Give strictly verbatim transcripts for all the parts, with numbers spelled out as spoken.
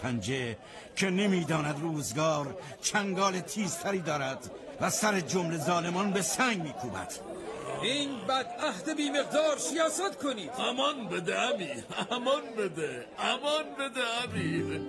پنجه که نمیداند روزگار چنگال تیزتری دارد و سر جمله ظالمان به سنگ میکوبد. این بدعهد بی مقدار سیاست کنید. امان بده امی، امان بده، امان بده امی.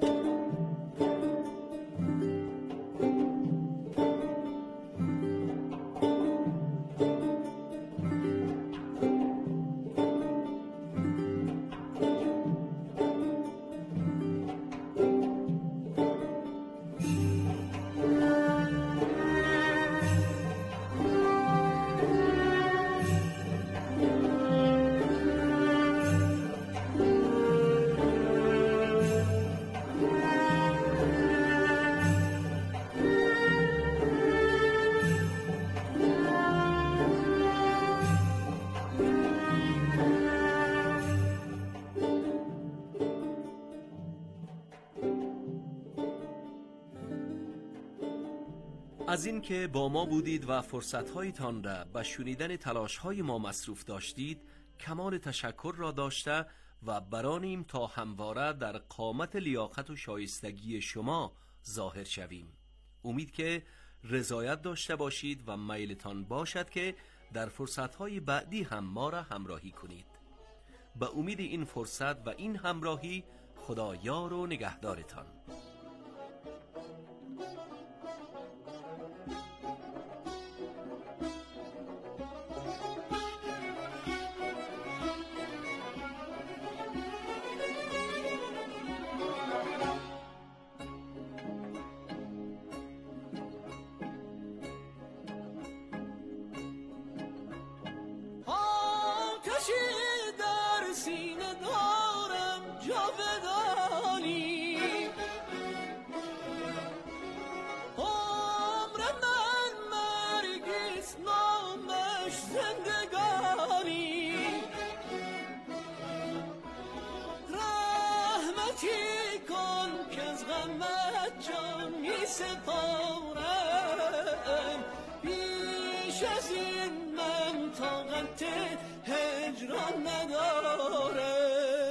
از این که با ما بودید و فرصت‌هایتان را به شنیدن تلاش‌های ما مصروف داشتید کمال تشکر را داشته و برانیم تا همواره در قامت لیاقت و شایستگی شما ظاهر شویم. امید که رضایت داشته باشید و میلتان باشد که در فرصت‌های بعدی هم ما را همراهی کنید. به امید این فرصت و این همراهی، خدا یار و نگهدارتان. بیش از این من طاقت هجران ندارم.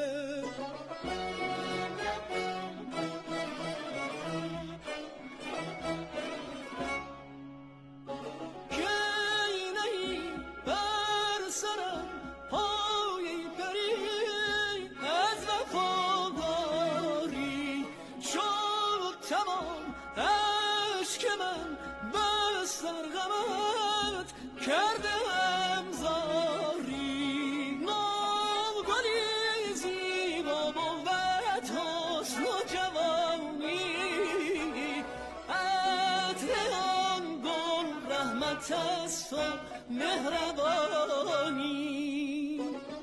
کردم زاری نوگلی زیبا بود حسن و جوانی، عطر آن گل رحمت است و مهربانی.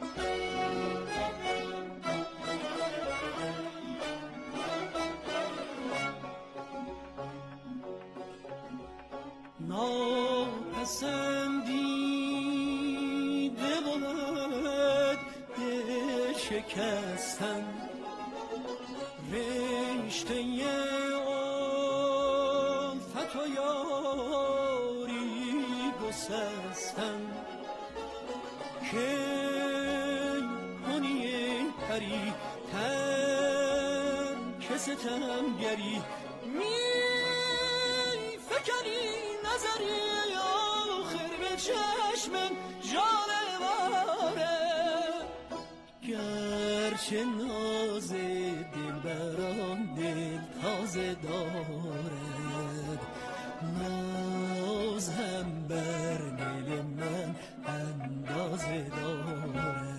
ناپسندیده بود دل شکستن، رشته الفت و یاری گسستن. که کنی پری تن که ستمگری می فکنی نظری آخر به چشمم جانواره. گرچه ناز دل برام دل تازه دارد، ناز هم بر دل من اندازه دارد.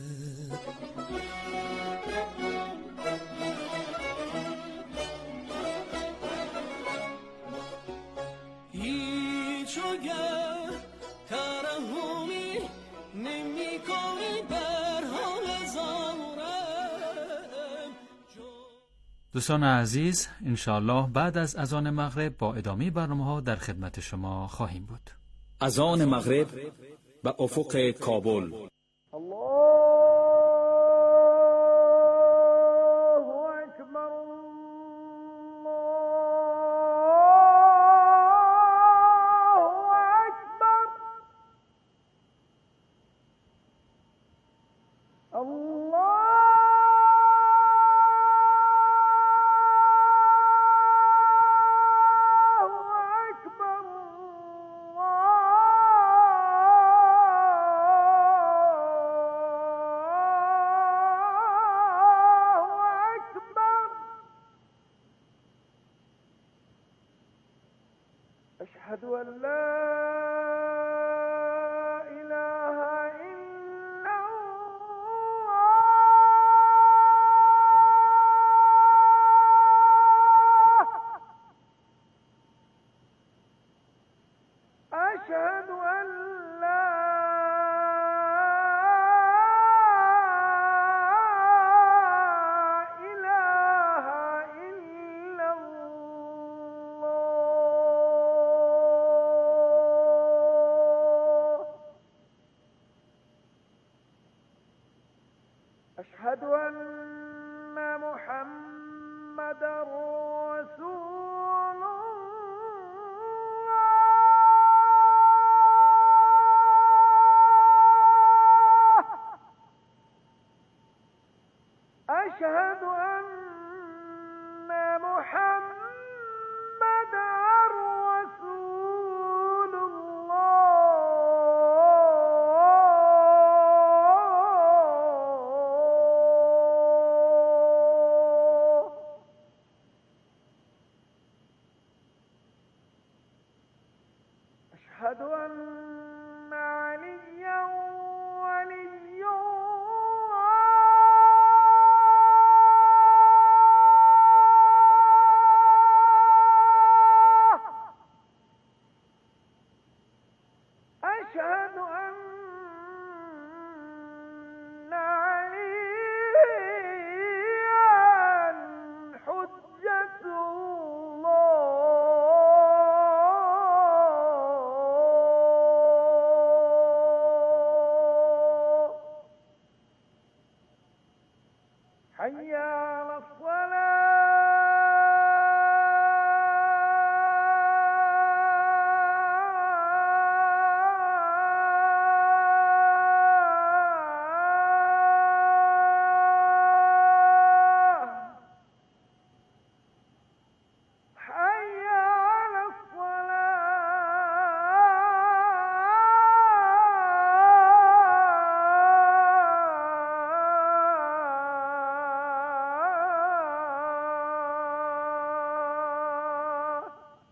دوستان عزیز، انشاءالله بعد از اذان مغرب با ادامه برنامه ها در خدمت شما خواهیم بود. اذان مغرب به افق کابل. الله أشهد أن لا إله إلا الله. أشهد أن لا إله إلا الله. أشهد أن محمدًا رسول الله. أشهد أن محمدًا رسول الله. أشهد أن عليا ولي الله. أشهد أن عليا حجة الله. حي على الصلاة. حي على الصلاة.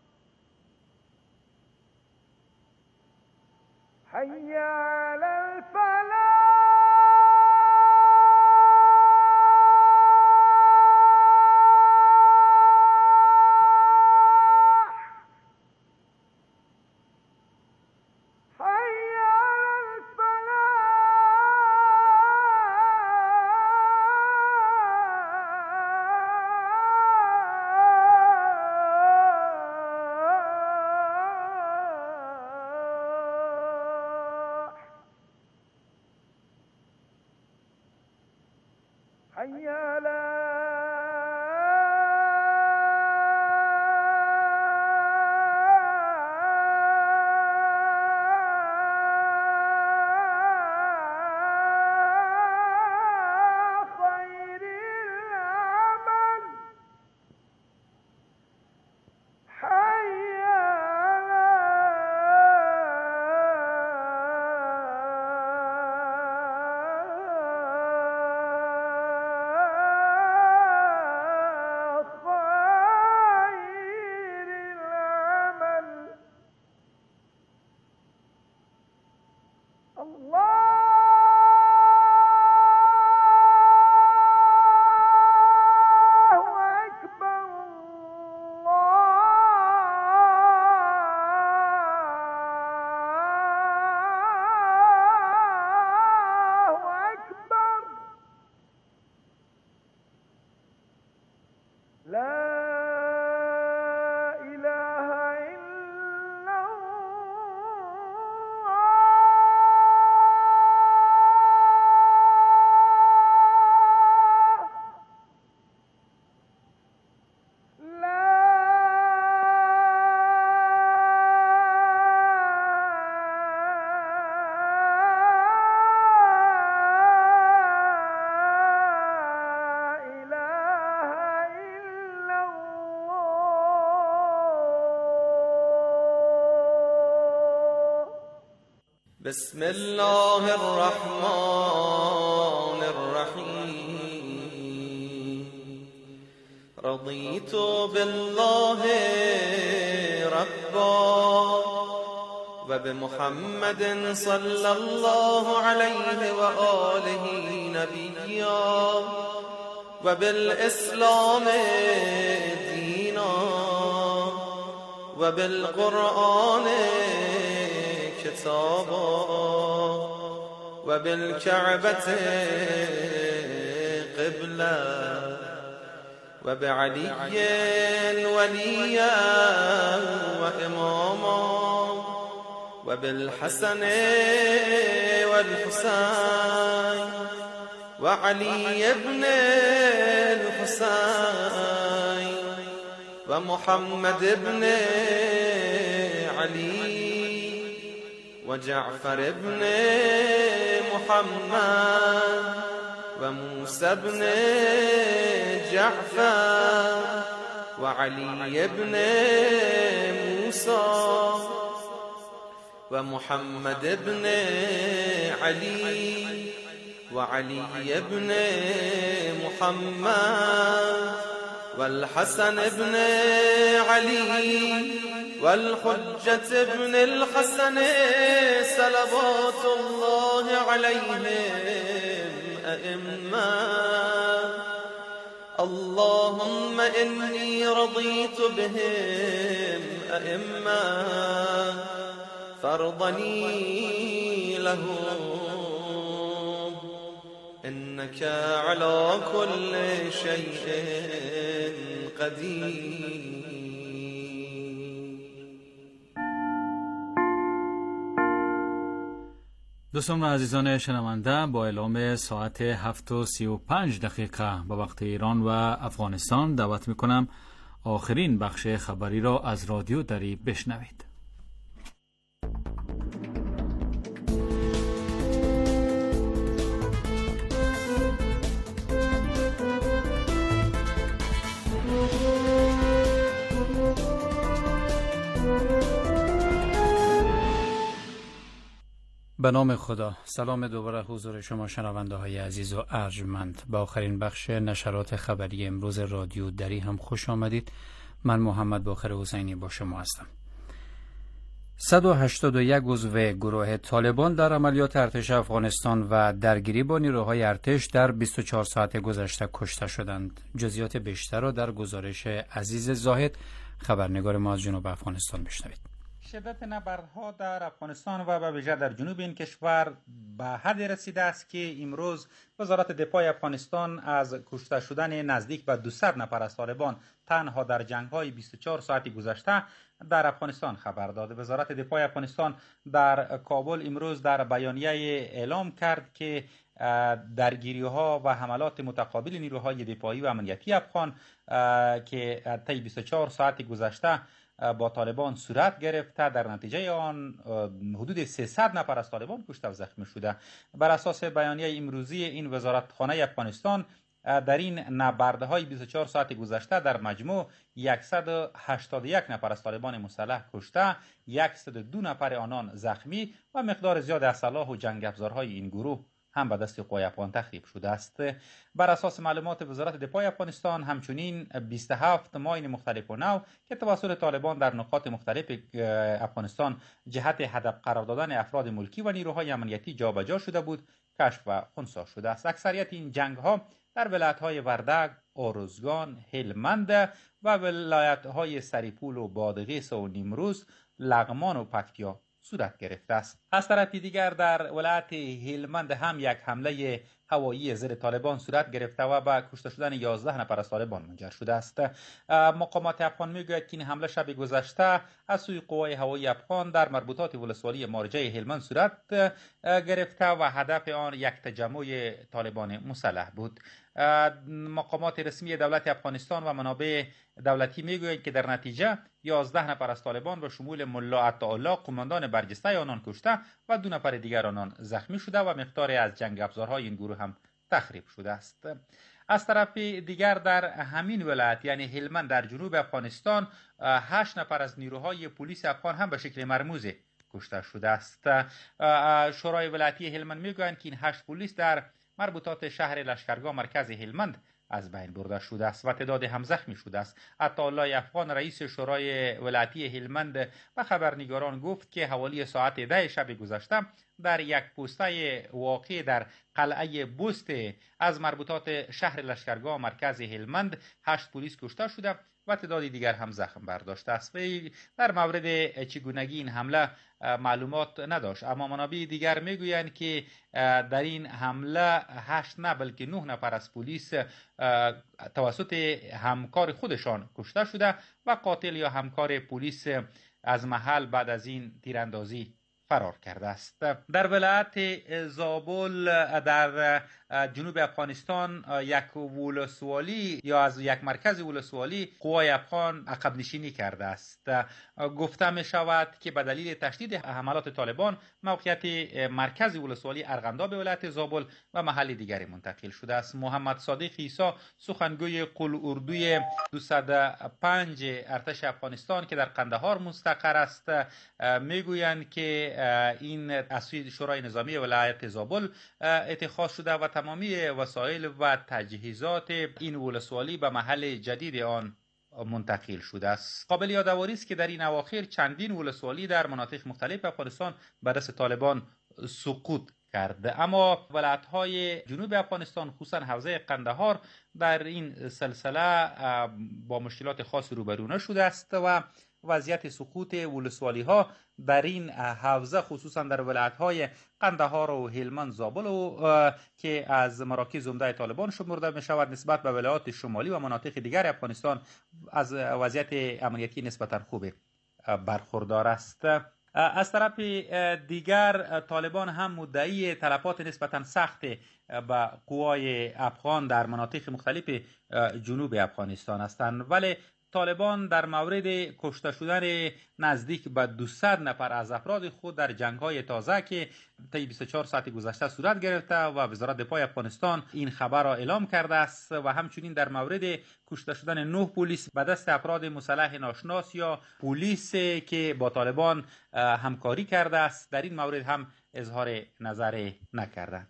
حي على الفلاح. حي على الفلاح. حي على خير العمل. حي على خير العمل. الله أكبر. الله أكبر. لا إله إلا الله. لا إله إلا الله. بسم الله الرحمن الرحيم. رضيت بالله ربا وبمحمد صلى الله عليه وآله نبيا وبالإسلام دينا وبالقرآن كتابا وبالكعبة قبلة وبعلي وليا وإماما وبالحسن والحسين وعلي بن الحسين ومحمد بن علي وجعفر بن محمد وموسى بن جعفر وعلي بن موسى ومحمد بن علي وعلي بن محمد والحسن بن علي والحجة بن الحسن صلوات الله عليهم أئمة. اللهم إني رضيت بهم أئمة فارضني لهم إنك على كل شيء قدير. دوستان و عزیزان شنونده، با اعلام ساعت هفت و سی و پنج دقیقه به وقت ایران و افغانستان دعوت میکنم آخرین بخش خبری را از رادیو دری بشنوید. به نام خدا. سلام دوباره حضور شما شنونده های عزیز و ارجمند. به آخرین بخش نشرات خبری امروز رادیو دری هم خوش آمدید. من محمد باقر حسینی با شما هستم. صد و هشتاد و یک عضو گروه طالبان در عملیات ارتش افغانستان و درگیری با نیروهای ارتش در بیست و چهار ساعت گذشته کشته شدند. جزئیات بیشتر را در گزارش عزیز زاهد، خبرنگار ما از جنوب افغانستان، بشنوید. شدت نبردها در افغانستان و به ویژه در جنوب این کشور به حدی رسیده است که امروز وزارت دفاع افغانستان از کشته شدن نزدیک به دویست نفر از طالبان تنها در جنگ‌های بیست و چهار ساعتی گذشته در افغانستان خبر داد. وزارت دفاع افغانستان در کابل امروز در بیانیه اعلام کرد که درگیری‌ها و حملات متقابل نیروهای دفاعی و امنیتی افغان که طی بیست و چهار ساعت گذشته با طالبان صورت گرفته، در نتیجه آن حدود سیصد نفر از طالبان کشته و زخمی شده. بر اساس بیانیه امروزی این وزارتخانه افغانستان، در این نبردهای بیست و چهار ساعت گذشته در مجموع صد و هشتاد و یک نفر از طالبان مسلح کشته، صد و دو نفر آنان زخمی و مقدار زیاد از سلاح و جنگ افزارهای این گروه هم به دست قوای افغان تخریب شده است. بر اساس معلومات وزارت دفاع افغانستان، همچنین بیست و هفت ماین مختلف و نو که توسط طالبان در نقاط مختلف افغانستان جهت هدف قرار دادن افراد ملکی و نیروهای امنیتی جابجا شده بود، کشف و خنثی شده است. اکثریت این جنگ ها در ولایت‌های وردگ، اروزگان، هلمند و ولایت‌های سریپول و بادغیس و نیمروز، لغمان و پکتیا صورت گرفته است. از طرفی دیگر در ولایت هلمند هم یک حمله هوایی ضد طالبان صورت گرفته و به کشته شدن یازده نفر از طالبان منجر شده است. مقامات افغان میگوید که این حمله شب گذشته از سوی قوای هوایی افغان در مربوطات ولسوالی مارجه هلمند صورت گرفته و هدف آن یک تجمع طالبان مسلح بود. مقامات رسمی دولت افغانستان و منابع دولتی میگویند که در نتیجه یازده نفر از طالبان به شمول ملا عطاالله قماندان برجسته آنان کشته و دو نفر دیگر آنان زخمی شده و مقداری از جنگ افزارهای این گروه هم تخریب شده است. از طرف دیگر در همین ولایت یعنی هلمند در جنوب افغانستان هشت نفر از نیروهای پلیس افغان هم به شکل مرموز کشته شده است. شورای ولایتی هلمند میگویند که این هشت پلیس در مربوطات شهر لشکرگاه مرکز هلمند از بین برده شده است و تعداد هم زخمی شده است. عطاالله افغان رئیس شورای ولایتی هلمند به خبرنگاران گفت که حوالی ساعت ده شب گذشته در یک پوسته واقع در قلعه بوست از مربوطات شهر لشکرگاه مرکز هلمند هشت پلیس کشته شده و تعدادی دیگر هم زخم برداشته است. وی در مورد چگونگی این حمله معلومات نداشت، اما منابع دیگر میگویند که در این حمله هشت نه بلکه نه نفر از پلیس توسط همکار خودشان کشته شده و قاتل یا همکار پلیس از محل بعد از این تیراندازی فرار کرده است. در ولایت زابل در جنوب افغانستان یک ولسوالی یا از یک مرکز ولسوالی قوای افغان عقب نشینی کرده است. گفته می شود که به دلیل تشدید حملات طالبان موقعیت مرکز ولسوالی ارغنداب به ولایت زابل و محل دیگری منتقل شده است. محمد صادق عیسی سخنگوی قل اردوی دویست و پنج ارتش افغانستان که در قندهار مستقر است میگویند که این از سوی شورای نظامی ولایت زابل اتخاذ شده و تمامی وسایل و تجهیزات این ولسوالی به محل جدید آن منتقل شده است. قابل یادآوری است که در این اواخر چندین ولسوالی در مناطق مختلف افغانستان به دست طالبان سقوط کرده، اما ولایت‌های جنوب افغانستان خصوصا حوزه قندهار در این سلسله با مشکلات خاص روبرو نشده است و وضعیت سقوط ولسوالی ها در این حوزه خصوصا در ولایت‌های قندهار و هلمند زابل و که از مراکز عمده طالبان شمرده می شود نسبت به ولایات شمالی و مناطق دیگر افغانستان از وضعیت امنیتی نسبتا خوب برخوردار است. از طرف دیگر طالبان هم مدعی تلفات نسبتا سخت به قوای افغان در مناطق مختلف جنوب افغانستان هستند، ولی طالبان در مورد کشته شدن نزدیک به دویست نفر از افراد خود در جنگ‌های تازه که طی بیست و چهار ساعت گذشته صورت گرفته و وزارت دفاع افغانستان این خبر را اعلام کرده است و همچنین در مورد کشته شدن نه پلیس به دست افراد مسلح ناشناس یا پلیس که با طالبان همکاری کرده است در این مورد هم اظهار نظر نکرده.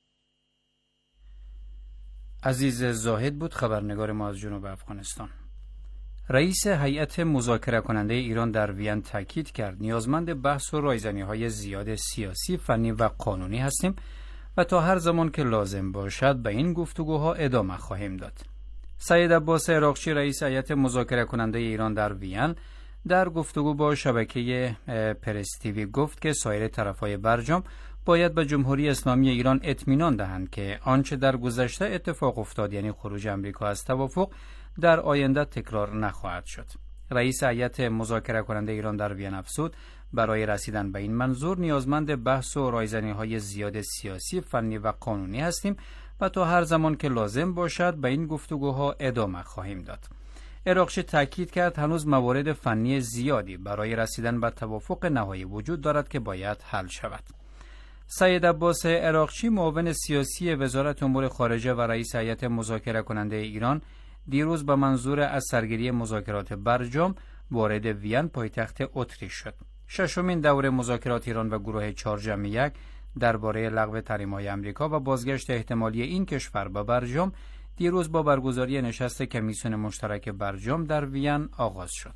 عزیز زاهد بود خبرنگار ما از جنوب افغانستان. رئیس هیئت مذاکره کننده ایران در وین تاکید کرد نیازمند بحث و رایزنی‌های زیاد سیاسی، فنی و قانونی هستیم و تا هر زمان که لازم باشد به این گفتگوها ادامه خواهیم داد. سید عباس عراقچی رئیس هیئت مذاکره کننده ایران در وین در گفتگو با شبکه پرس تیوی گفت که سایر طرف‌های برجام باید به جمهوری اسلامی ایران اطمینان دهند که آنچه در گذشته اتفاق افتاد یعنی خروج آمریکا از توافق در آینده تکرار نخواهد شد. رئیس هیئت مذاکره کننده ایران در وین افزود برای رسیدن به این منظور نیازمند بحث و رایزنی‌های زیاد سیاسی، فنی و قانونی هستیم و تا هر زمان که لازم باشد به این گفتگوها ادامه خواهیم داد. عراقچی تاکید کرد هنوز موارد فنی زیادی برای رسیدن به توافق نهایی وجود دارد که باید حل شود. سید عباس عراقچی معاون سیاسی وزارت امور خارجه و رئیس هیئت مذاکره کننده ایران دیروز به منظور از سرگیری مذاکرات برجام وارد وین پایتخت اتریش شد. ششمین دور مذاکرات ایران و گروه چهار جمع یک درباره لغو تحریم‌های آمریکا و بازگشت احتمالی این کشور به برجام دیروز با برگزاری نشست کمیسیون مشترک برجام در وین آغاز شد.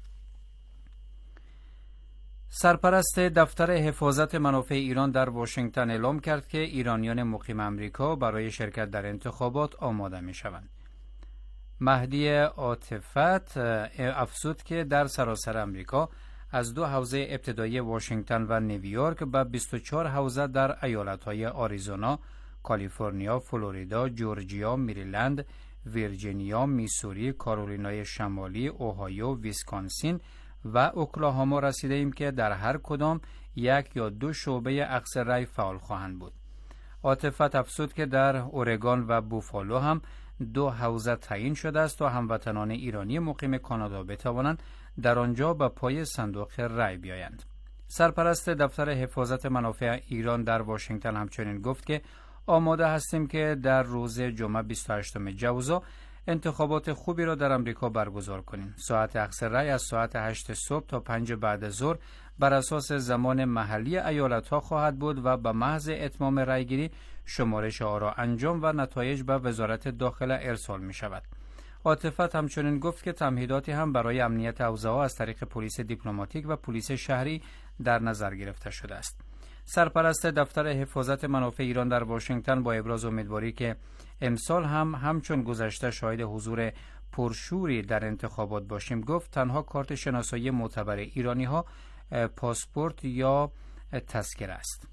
سرپرست دفتر حفاظت منافع ایران در واشنگتن اعلام کرد که ایرانیان مقیم آمریکا برای شرکت در انتخابات آماده می‌شوند. مهدی عاطفت افزود که در سراسر آمریکا از دو حوزه ابتدایی واشنگتن و نیویورک به بیست و چهار حوزه در ایالت‌های آریزونا، کالیفرنیا، فلوریدا، جورجیا، مریلند، ویرجینیا، میسوری، کارولینای شمالی، اوهایو، ویسکانسین و اوکلاهاما رسیده ایم که در هر کدام یک یا دو شعبه اخذ رأی فعال خواهند بود. عاطفت افزود که در اورگان و بوفالو هم دو حوزه تعیین شده است تا هموطنان ایرانی مقیم کانادا بتوانند در آنجا به پای صندوق رأی بیایند. سرپرست دفتر حفاظت منافع ایران در واشنگتن همچنین گفت که آماده هستیم که در روز جمعه بیست و هشتم جوزا انتخابات خوبی را در امریکا برگزار کنیم. ساعت اخذ رأی از ساعت هشت صبح تا پنج بعد از ظهر بر اساس زمان محلی ایالت‌ها خواهد بود و به محض اتمام رأیگیری شمارش آرا انجام و نتایج به وزارت داخله ارسال می شود. عاطفت همچنین گفت که تمهیداتی هم برای امنیت اوضاع از طریق پلیس دیپلماتیک و پلیس شهری در نظر گرفته شده است. سرپرست دفتر حفاظت منافع ایران در واشنگتن با ابراز امیدواری که امسال هم همچون گذشته شاهد حضور پرشوری در انتخابات باشیم گفت تنها کارت شناسایی معتبر ایرانی ها پاسپورت یا تذکره است.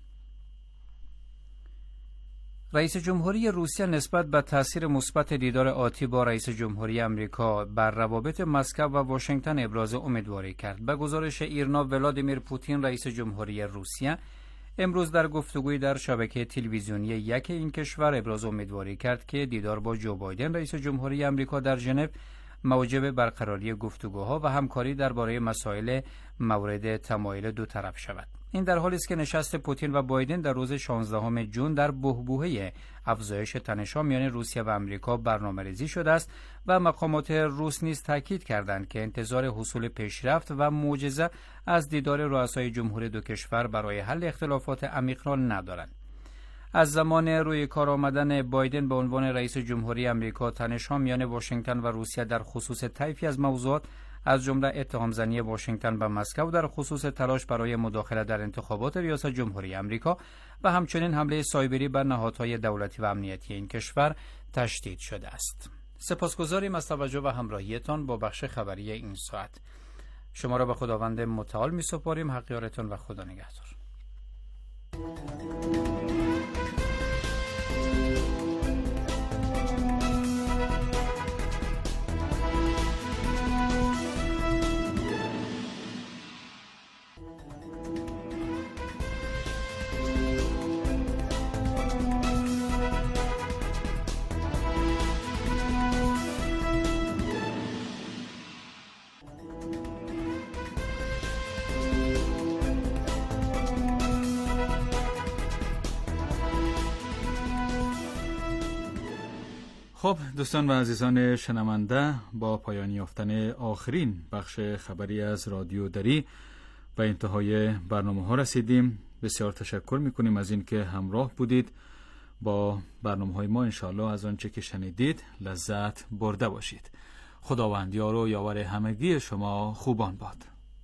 رئیس جمهوری روسیه نسبت به تاثیر مثبت دیدار آتی با رئیس جمهوری امریکا بر روابط مسکو و واشنگتن ابراز امیدواری کرد. به گزارش ایرنا، ولادیمیر پوتین رئیس جمهوری روسیه امروز در گفتگویی در شبکه تلویزیونی یک این کشور ابراز امیدواری کرد که دیدار با جو بایدن رئیس جمهوری امریکا در ژنو موجب برقراری گفتگوها و همکاری درباره مسائل مورد تمایل دو طرف شود. این در حالی است که نشست پوتین و بایدن در روز شانزدهم ژوئن در بحبوحه افزایش تنش‌ها میان روسیه و امریکا برنامه‌ریزی شده است و مقامات روس نیز تاکید کردند که انتظار حصول پیشرفت و معجزه از دیدار رؤسای جمهور دو کشور برای حل اختلافات عمیق را ندارند. از زمان روی کار آمدن بایدن به عنوان رئیس جمهوری امریکا، تنش‌ها میان واشنگتن و روسیه در خصوص طیفی از موضوعات از جمله اتهام‌زنی واشنگتن به مسکو در خصوص تلاش برای مداخله در انتخابات ریاست جمهوری امریکا و همچنین حمله سایبری بر نهادهای دولتی و امنیتی این کشور تشدید شده است. سپاسگزاریم از توجه و همراهیتان با بخش خبری این ساعت. شما را به خداوند متعال می‌سپاریم. حق یارتان و خدا نگهدار. خب دوستان و عزیزان شنونده، با پایان یافتن آخرین بخش خبری از رادیو دری به انتهای برنامه ها رسیدیم. بسیار تشکر میکنیم از این که همراه بودید. با برنامه های ما انشاءالله از آنچه که شنیدید لذت برده باشید. خداوند یار و یاور همگی شما خوبان باد.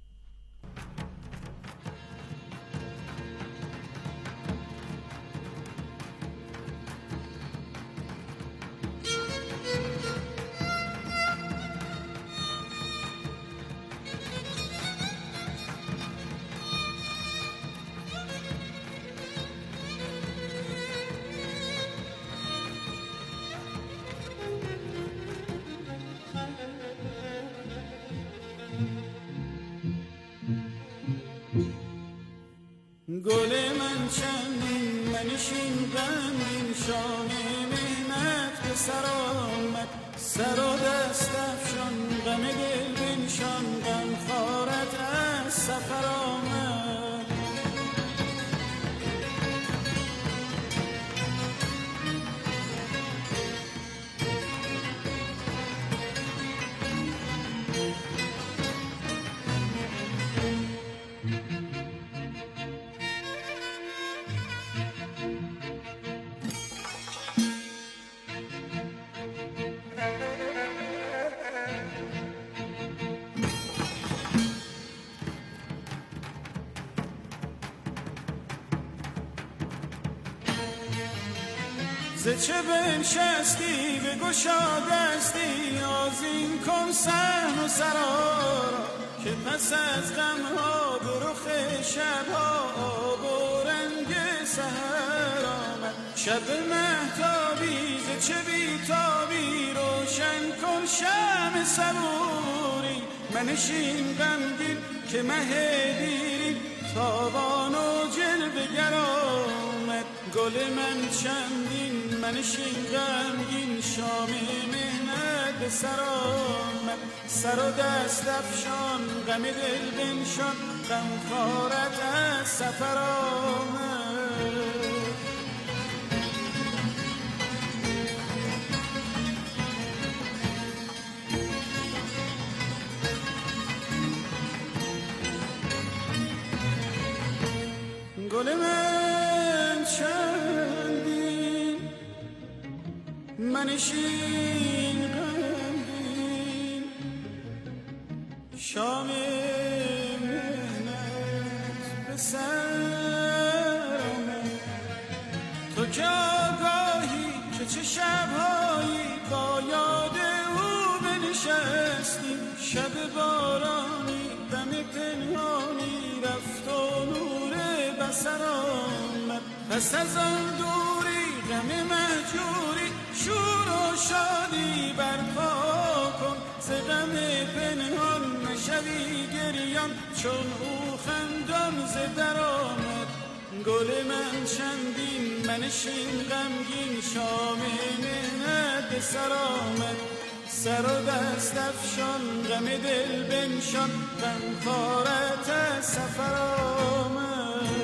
گل من چندین منشین غمگین شام مهنت به سر آمد، سر و دست افشان غم دل بنشان، غم خارت از سفر آمد. ز چه بنشستی بگشا دستی، آذین کن صحن و سرا را، که پس از غمها به رخ شبها آب و رنگ سحر آمد. شب مهتابی ز چه بیتابی، روشن کن شمع صبوری، منشین غمگین که مه دیرین تابان و جلوه گر آمد. گل من چندین منشین غمگین، شام مهنت به سر آمد، سر و دست افشان غم دل بنشان، غم خارت از سفر آمد. گل من چندین منشین غمگین شام مهنت به سر آمد تو که آگاهی که چه شبهایی با یاد او بنشستیم شب بارانی دم پنهانی رفت و نور بصر آمد پس از آن دوری غم مهجوری شور و شادی برپا کن ز غم پنهان نشوی گریان چون او خندان ز در آمد گل من چندین منشین غمگین شام مهنت به سر آمد سر و دست افشان غم دل بنشان غم خارت از سفر آمد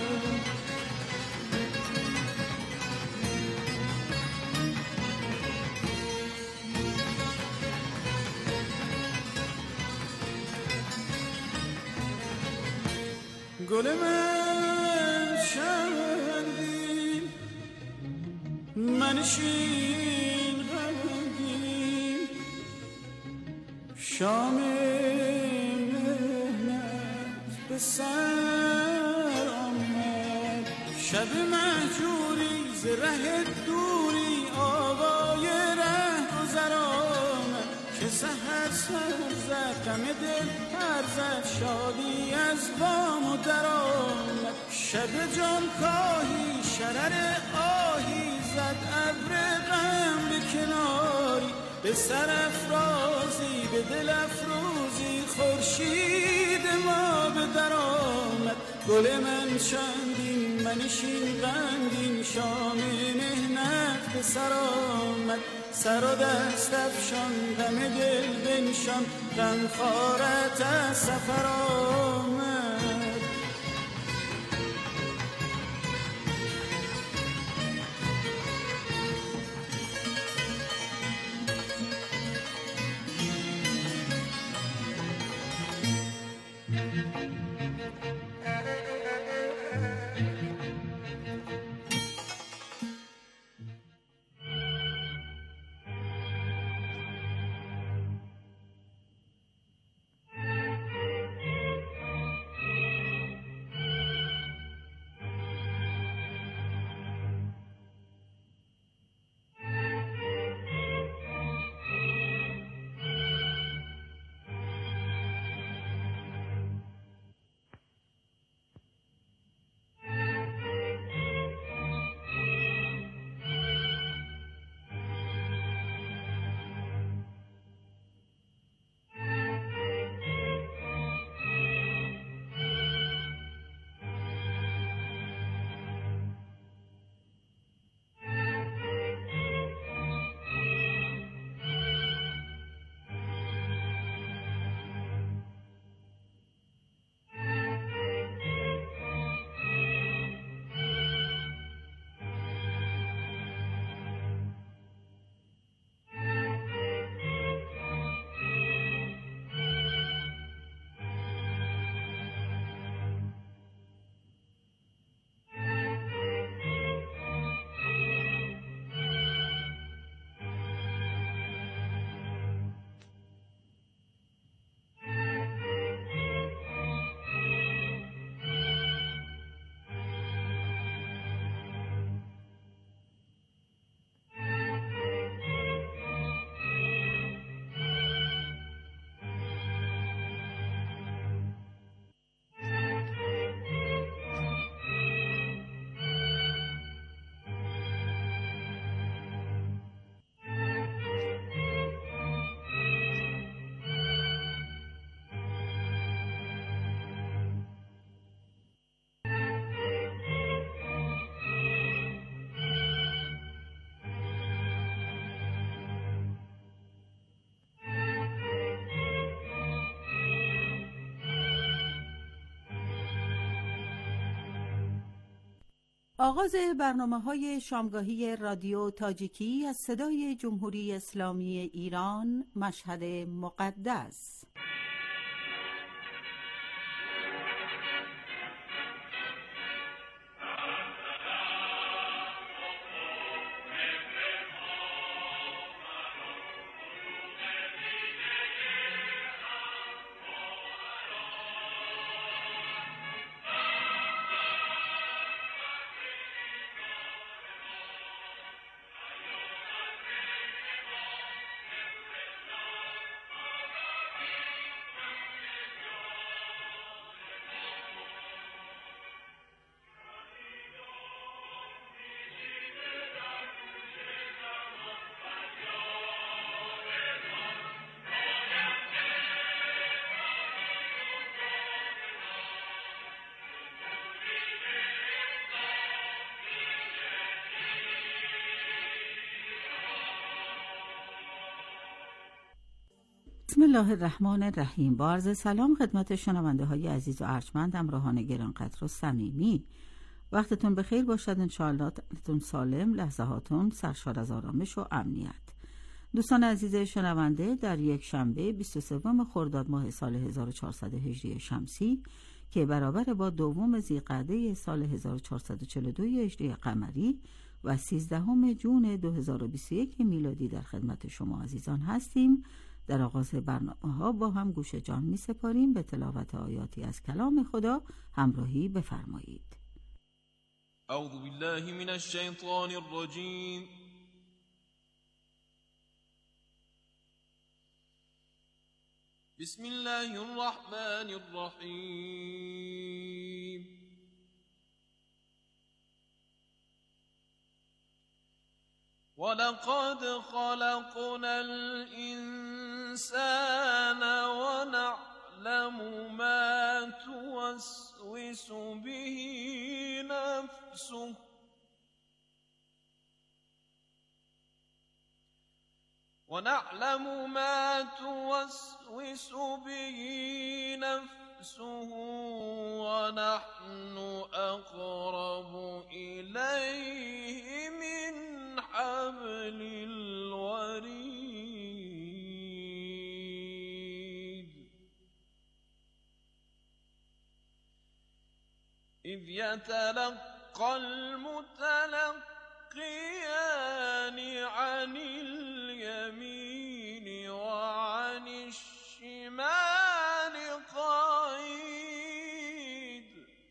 گل من چندین منشین غمگین شام مهنت به سر آمد شب مهجوری ز ره دوری آوای ره گذر آمد که سحر سر زد غم دل پر زد شادی از بام و در آمد شب جان کاهی شرر آهی زد ابر غم به کناری به سر افرازی به دل افروزی خورشید ما به در آمد گل من چندین منشین غمگین شام مهنت به سر آمد سر و دست افشان غم دل بنشان غم خارت از سفر آمد آغاز برنامه‌های شامگاهی رادیو تاجیکی از صدای جمهوری اسلامی ایران، مشهد مقدس. الله الرحمن الرحیم. با عرض سلام خدمت شنونده های عزیز و ارجمند، همراهان گرانقدر و صمیمی. وقتتون بخیر باشد، انشاءالله تون سالم، لحظه هاتون سرشار از آرامش و امنیت. دوستان عزیز شنونده، در یک شنبه بیست و سوم خرداد ماه سال هزار و چهارصد و هجری شمسی که برابر با دوم ذیقعده سال هزار و چهارصد و چهل و دو هجری قمری و سیزدهم جون دو هزار و بیست و یک میلادی در خدمت شما عزیزان هستیم. در آغاز برنامه ها با هم گوش جان می سپاریم به تلاوت آیاتی از کلام خدا. همراهی بفرمایید. اعوذ بالله من الشیطان الرجیم. بسم الله الرحمن الرحیم. ولقد خلقنا الإنسان ونعلم ما توسوس به نفسه ونعلم ما توسوس به نفسه ونحن أقرب إليه من حبل الوريد. إذ يتلقى المتلقيان عن اليمين وعن الشمال قعيد.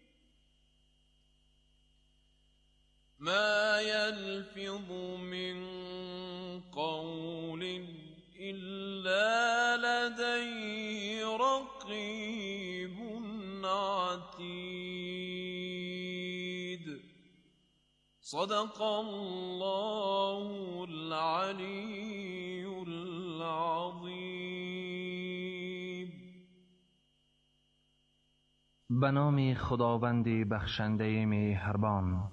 ما يلفظ من قول إلا لديه رقيب عتيد. صدق الله العلي العظيم. به نام خداوند بخشنده مهربان.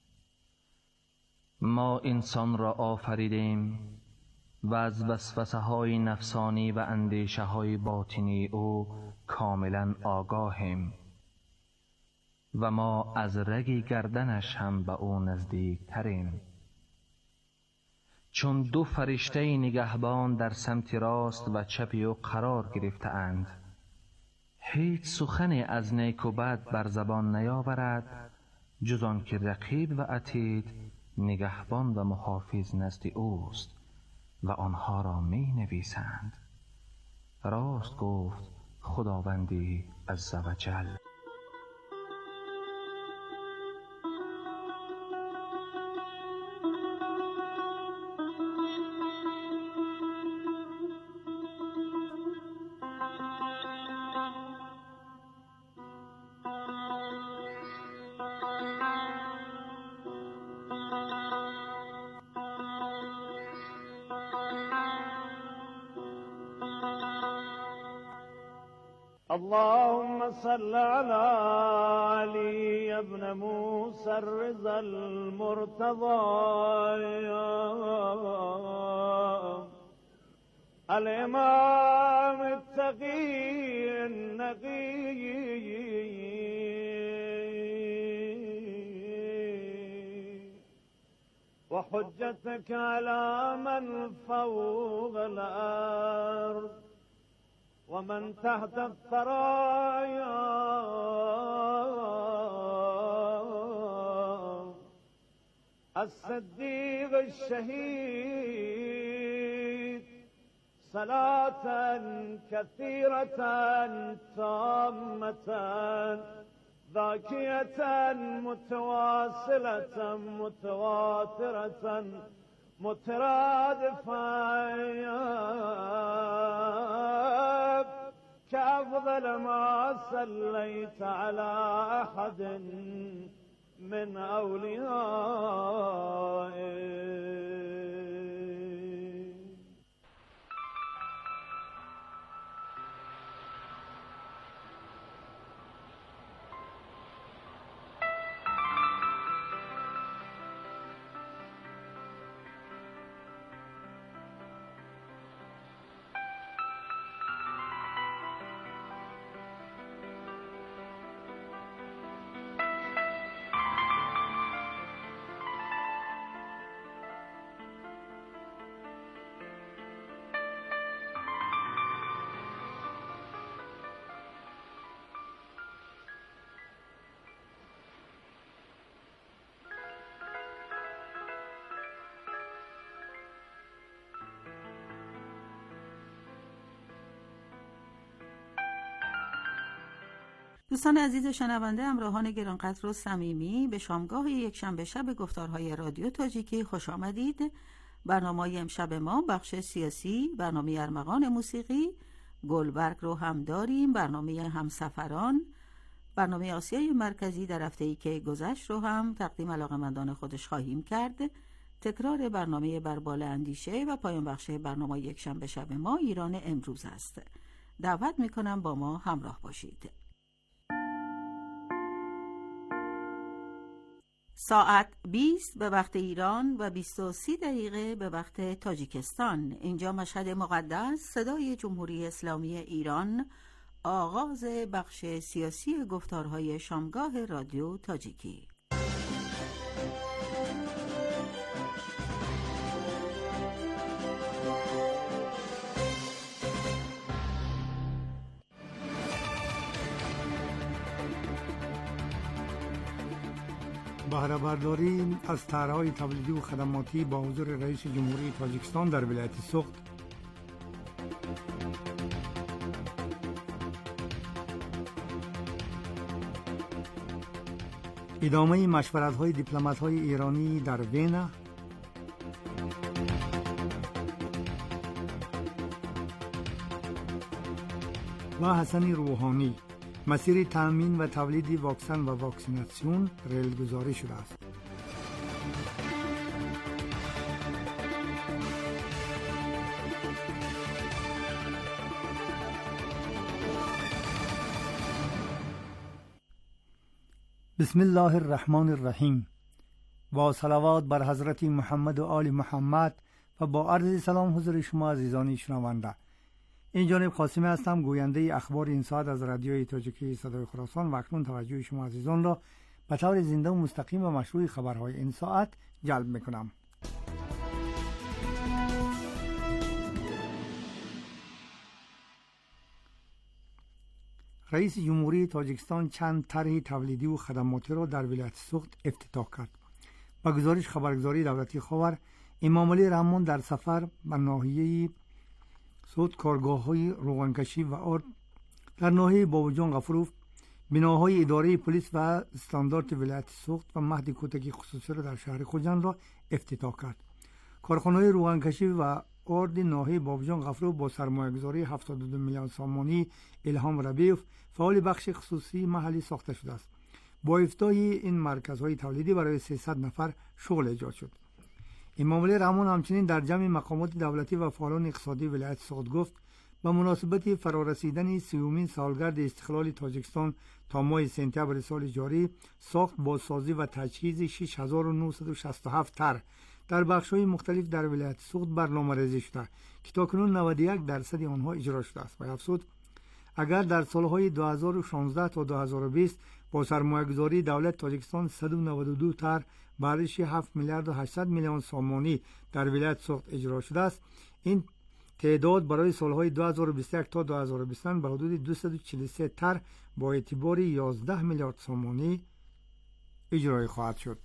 ما انسان را آفریدیم و از وسوسه های نفسانی و اندیشه های باطنی او کاملا آگاهیم و ما از رگ گردنش هم به او نزدیک تریم. چون دو فرشته نگهبان در سمت راست و چپ او قرار گرفته اند، هیچ سخن از نیک و بد بر زبان نیاورد جز آن که رقیب و عتید نگهبان و محافظ نزد اوست و آنها را می نویسند. راست گفت خداوندی عزوجل. اللهم صل على علي ابن موسى الرضا المرتضى الإمام التقي النقي وحجتك على من فوق الأرض ومن تحت الثرايا الصديق الشهيد صلاة كثيرة تامة ذاكية متواصلة متواترة مترادفة كأفضل ما صليت على أحد من أوليائك. دوستان عزیز شنونده، همراهان گرانقدر و صمیمی، به شامگاه یک شنبه شب گفتارهای رادیو تاجیکی خوش آمدید. برنامه امشب ما بخش سیاسی، برنامه ارمغان موسیقی، گلبرگ رو هم داریم، برنامه همسفران، برنامه آسیای مرکزی در هفته‌ای که گذشت رو هم تقدیم علاقه‌مندان خودش خواهیم کرد. تکرار برنامه بربال اندیشه و پایان بخش برنامه یک شنبه شب ما ایران امروز است. دعوت میکنم با ما همراه باشید. ساعت بیست به وقت ایران و بیست و سی دقیقه به وقت تاجیکستان. اینجا مشهد مقدس، صدای جمهوری اسلامی ایران. آغاز بخش سیاسی گفتارهای شامگاه رادیو تاجیکی. بهره برداری از طرح‌های تولیدی و خدماتی با حضور رئیس جمهوری تاجیکستان در ولایت سوخت. ادامه مشورت‌های دیپلمات‌های ایرانی در وین. و حسن روحانی، مسیر تامین و تولید واکسن و واکسیناسیون ریلگذاری شده است. بسم الله الرحمن الرحیم. با صلوات بر حضرت محمد و آل محمد و با عرض سلام حضور شما عزیزان شنونده. این جانب قاسمی هستم، گوینده اخبار این ساعت از رادیوی تاجیکی صدای خراسان و اکنون توجه شما عزیزان را به طور زنده و مستقیم و مشروع خبرهای این ساعت جلب میکنم. رئیس جمهوری تاجیکستان چند طرح تولیدی و خدماتی را در ولایت سوخت افتتاح کرد. با گزارش خبرگزاری دولتی خاور، امام علی رحمان در سفر به ناحیه سوخت کارگاه‌های روغنکشی و آرد در ناحیه بابوجان غفروف، بناهای اداره پلیس و استاندارد ولایت سوخت و مهد کودکی خصوصی را در شهر خوجند را افتتاح کرد. کارخانه‌های روغنکشی و آرد ناحیه بابوجان غفروف با سرمایه‌گذاری هفتاد و دو میلیون سامانی الهام ربیف فعال بخش خصوصی محلی ساخته شده است. با افتتاح این مرکزهای تولیدی برای سیصد نفر شغل ایجاد شد. امام علی رحمان همچنین در جمع مقامات دولتی و فعالان اقتصادی ولایت سوخت گفت به مناسبت فرارسیدن سیومین سالگرد استقلال تاجیکستان تا ماه سپتامبر سال جاری، ساخت بازسازی و تجهیز شش هزار و نهصد و شصت و هفت طرح در بخش‌های مختلف در ولایت سوخت برنامه‌ریزی شده که تاکنون نود و یک درصد آنها اجرا شده است. و افزود اگر در سالهای دو هزار و شانزده تا دو هزار و بیست با سرمایه‌گذاری دولت تاجیکستان صد و نود و دو طرح به ارزش هفت میلیارد و هشتصد میلیون سامانی در ولایت سوخت اجرا شده است، این تعداد برای سالهای دو هزار و بیست و یک تا دو هزار و بیست به حدود دویست و چهل و سه طرح با اعتبار یازده میلیارد سامانی اجرای خواهد شد.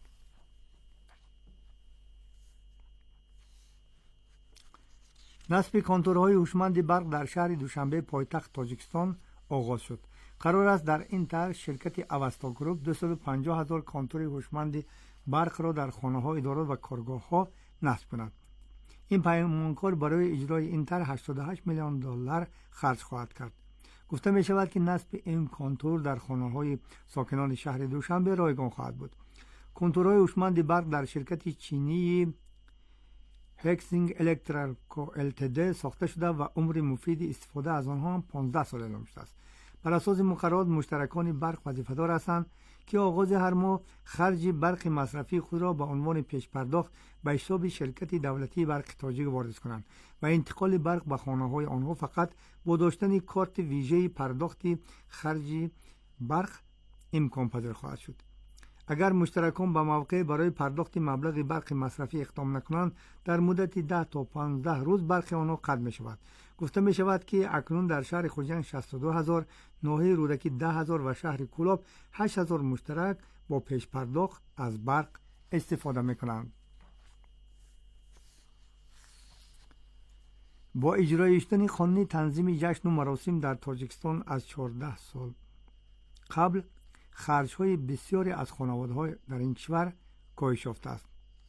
نصب کانتورهای هوشمند برق در شهر دوشنبه پایتخت تاجیکستان آغاز شد. قرار است در این طرح شرکت اوستا گروپ دویست و پنجاه هزار کانتور هوشمند برق را در خانه‌ها، ادارات و کارگاه‌ها نصب کند. این پیمانکار برای اجرای این طرح هشتاد و هشت میلیون دلار خرج خواهد کرد. گفته می شود که نصب این کانتور در خانه‌های ساکنان شهر دوشنبه رایگان خواهد بود. کانتورهای هوشمند برق در شرکت چینی هکسینگ الکتریکو التد ساخته شده و عمر مفید استفاده از آنها هم پانزده سال اعلام شده است. بر اساس مقررات مشترکان برق وظیفه‌دار هستند که آغاز هر ماه خرج برق مصرفی خود را به عنوان پیش پرداخت به حساب شرکت دولتی برق تاجیک واریز کنند و انتقال برق به خانه‌های آنها فقط با داشتن کارت ویژه پرداخت خرج برق امکان پذیر خواهد شد. اگر مشترکان به موقع برای پرداخت مبلغ برق مصرفی اقدام نکنند، در مدت ده تا پانزده روز برق آنها قطع می شود. گفته می شود که اکنون در شهر خوجند شصت و دو هزار، ناحیه رودکی ده هزار و شهر کولاب هشت هزار مشترک با پیش پرداخت از برق استفاده می کنند. با اجرای شدن قانون تنظیم جشن و مراسم در تاجیکستان از چهارده سال قبل خرج‌های بسیاری از خانواده‌ها در این کشور کاهش یافته است.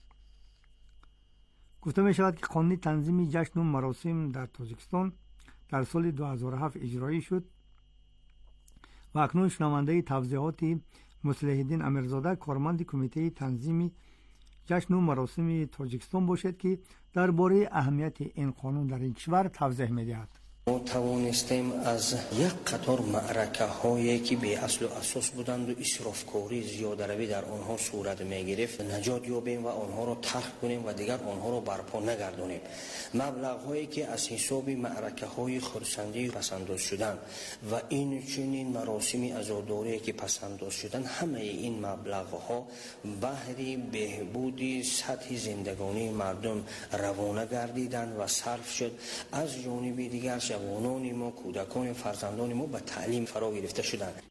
گفته می شود که قانون تنظیم جشن و مراسم در تاجیکستان در سال دو هزار و هفت اجرایی شد و اکنون شنونده توضیحات مصلح الدین امیرزاده کارمند کمیته تنظیم جشن و مراسم تاجیکستان باشد که درباره اهمیت این قانون در این کشور توضیح می دهد. ما توانستیم از یک قطار معرکه هایی که به اصل و اساس بودند و اسرافکاری زیاده روی در آنها صورت می گرفت نجات یابیم و آنها را ترک کنیم و دیگر آنها را برپا نگردانیم. مبلغ هایی که از حساب معرکه های خرسندی پسنداز شدند و این چنین مراسم عزاداری که پسنداز شدند، همه این مبلغ ها بهر بهبود سطح زندگانی مردم روانه گردیدند و صرف شد. از جانب دیگر جوانان ما، کودکان فرزندان ما به تعلیم فرا گرفته شدند.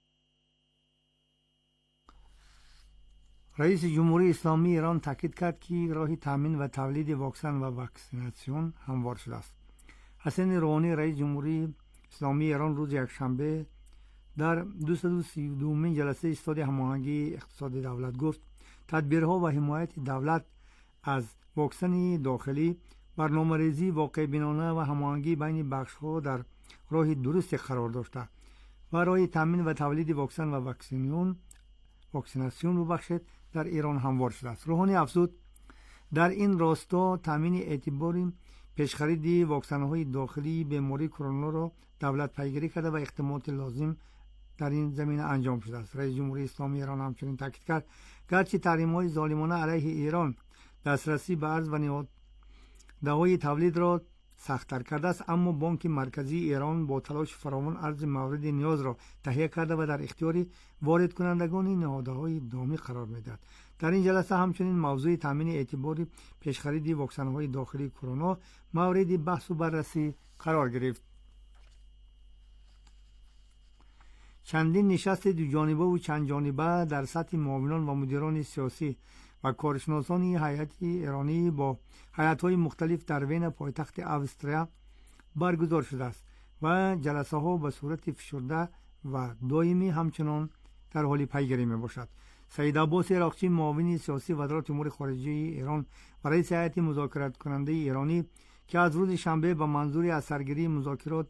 رئیس جمهوری اسلامی ایران تاکید کرد که راه تامین و تولید واکسن و واکسیناسیون هموار شده است. حسن روحانی رئیس جمهوری اسلامی ایران روز یکشنبه در دویست و سی و دومین جلسه استاد هماهنگی اقتصاد دولت گفت تدبیرها و حمایت دولت از واکسن داخلی، برنامه‌ریزی واقع بینانه و هماهنگی بین بخش‌ها در راه درست قرار داشته و راه تامین و تولید واکسن و واکسینیون واکسیناسیون ببخشید در ایران هموار شده است. روحانی افزود در این راستا تامین اعتباری پیشخرید واکسن‌های داخلی بیماری کرونا را دولت پیگیری کرده و اقدامات لازم در این زمینه انجام شده است. رئیس جمهوری اسلامی ایران همچنین تاکید کرد گرچه تحریم‌های ظالمانه علیه ایران دسترسی به ارز و نیاز دوای تولید را سخت‌تر کرده است، اما بانک مرکزی ایران با تلاش فراوان ارز مورد نیاز را تهیه کرده و در اختیار وارد کنندگان نهادهای دامی قرار می‌دهد. در این جلسه همچنین موضوع تامین اعتباری پیشخرید واکسن‌های داخلی کرونا مورد بحث و بررسی قرار گرفت. چندین نشست دو جانبه و چند جانبه در سطح معاونان و مدیران سیاسی و کارشناسان هیئت ایرانی با هیئت‌های مختلف در وین پایتخت استرالیا برگزار شده است و جلسه ها به صورت فشرده و دائمی همچنان در حال پیگیری می باشد. سید عباس عراقچی معاون سیاسی وزارت امور خارجه ایران و رئیس هیئت مذاکرات کننده ایرانی که از روز شنبه به منظور از سرگیری مذاکرات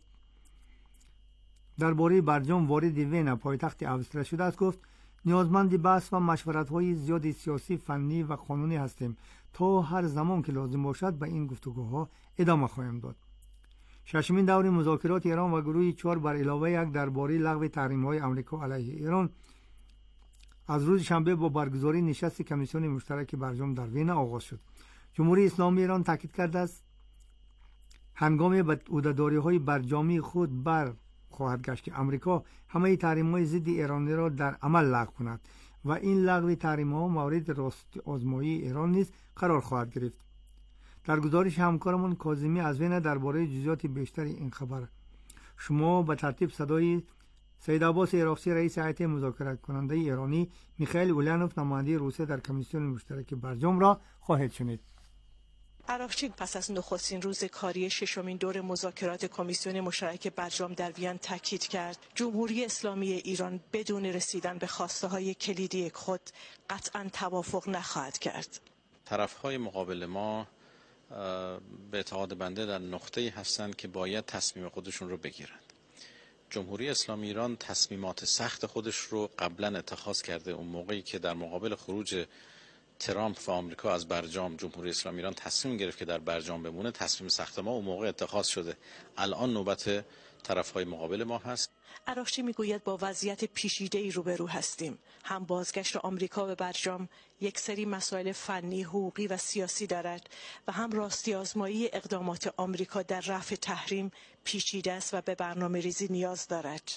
درباره برجام وارد وین پایتخت استرالیا شده است گفت نیازمند بحث و مشورت‌های زیاد سیاسی، فنی و قانونی هستیم تا هر زمان که لازم باشد به این گفتگوها ادامه خواهیم داد. ششمین دور مذاکرات ایران و گروه چهار بر علاوه یک درباره لغو تحریم‌های آمریکا علیه ایران از روز شنبه با برگزاری نشست کمیسیون مشترک برجام در وین آغاز شد. جمهوری اسلامی ایران تاکید کرده است هنگام به عهده‌داری‌های برجامی خود بر خواهد گشت که امریکا همه تحریم‌های ضد ایرانی را در عمل لغو کند و این لغو تحریم‌ها مورد راست آزمایی ایران نیز قرار خواهد گرفت. در گزارش همکارمون کاظمی از وین درباره جزئیات بیشتر این خبر شما به ترتیب صدای سید عباس عراقچی رئیس هیئت مذاکرات کننده ایرانی، میخائیل اولانوف نماینده روسیه در کمیسیون مشترک برجام را خواهید شنید. عراقچی پس از نخستین روز کاری ششمین دور مذاکرات کمیسیون مشترک برجام در وین تاکید کرد جمهوری اسلامی ایران بدون رسیدن به خواسته‌های کلیدی خود قطعاً توافق نخواهد کرد. طرف‌های مقابل ما به اعتقاد بنده در نقطه‌ای هستند که باید تصمیم خودشون رو بگیرند. جمهوری اسلامی ایران تصمیمات سخت خودش رو قبلا اتخاذ کرده. اون موقعی که در مقابل خروج ترامپ و آمریکا از برجام جمهوری اسلامی ایران تصمیم گرفت که در برجام بمونه، تصمیم سخت ما اون موقع اتخاذ شده. الان نوبت طرف‌های مقابل ما هست. عراقچی میگوید با وضعیت پیچیده‌ای روبرو هستیم. هم بازگشت آمریکا به برجام یک سری مسائل فنی، حقوقی و سیاسی دارد و هم راستی آزمایی اقدامات آمریکا در رفع تحریم پیچیده است و به برنامه‌ریزی نیاز دارد.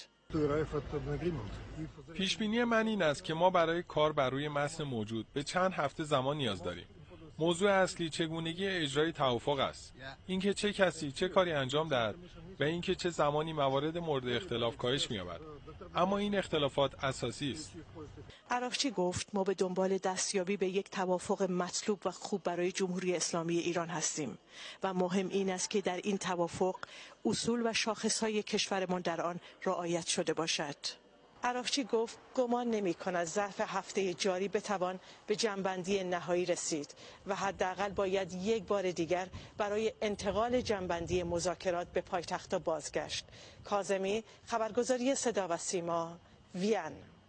پیشبینی من این است که ما برای کار بر روی متن موجود به چند هفته زمان نیاز داریم. موضوع اصلی چگونگی اجرای توافق است. اینکه چه کسی چه کاری انجام دهد و اینکه چه زمانی موارد مورد اختلاف کاهش می‌یابد. اما این اختلافات اساسی است. عراقچی گفت ما به دنبال دستیابی به یک توافق مطلوب و خوب برای جمهوری اسلامی ایران هستیم و مهم این است که در این توافق اصول و شاخص‌های کشورمان در آن رعایت شده باشد. عراقچی گفت گمان نمی کند ظرف هفته جاری بتوان به جنبندی نهایی رسید و حداقل باید یک بار دیگر برای انتقال جنبندی مذاکرات به پایتخت بازگشت. کاظمی، خبرگزاری صدا و سیما، وین.